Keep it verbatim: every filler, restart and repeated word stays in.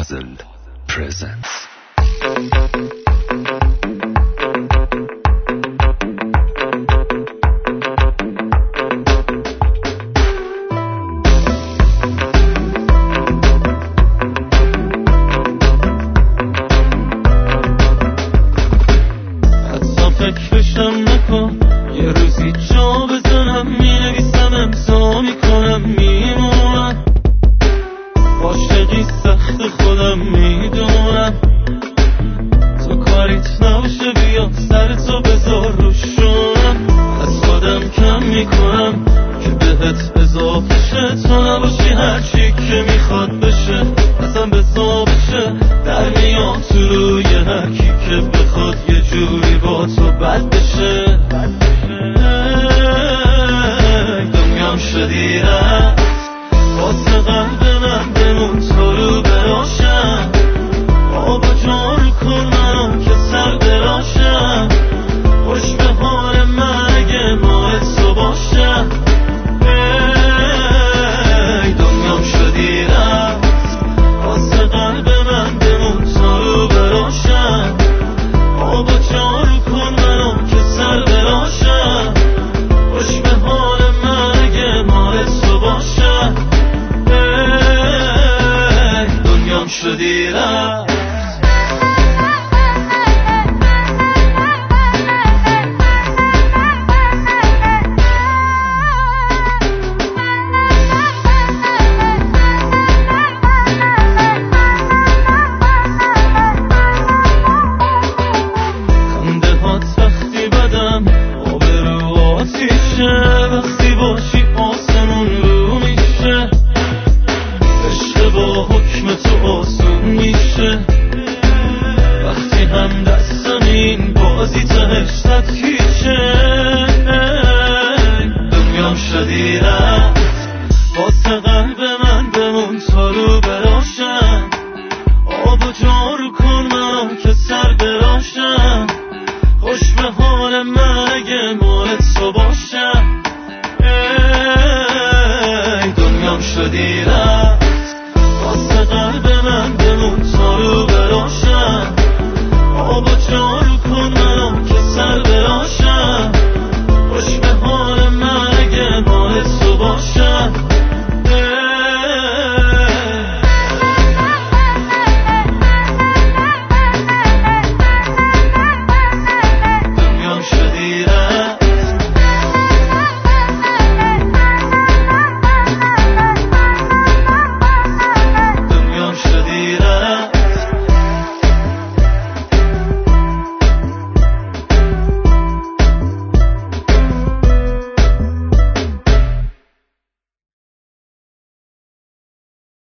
Puzzle presents. فکرشم نکن یه روزی جا بزنم، مینویسم امضا میکنم میمونم، عاشقی سخت خودم میدونم، تو کاریت نباشه بیا سر تو بذار روشونم، از خودم کم میکنم که بهت اضافه شه، تو نباشی هرچی که میخواد بشه ازم بزا بشه، در میام تو روی هرکی که بخواد یه جوری با تو بد بشه. دنیام شدی رفت واسه قلب من، بمون تو رو براشم، آبا جارو کن منو که سر براشم، خوش به حال من اگه ماه تو باشم. دنیام شدی رفت واسه قلب من، بمون تو رو براشم، آبا جارو کن منو که سر براشم، خوش به حال من اگه مال تو باشم. دنیام شدی رفت.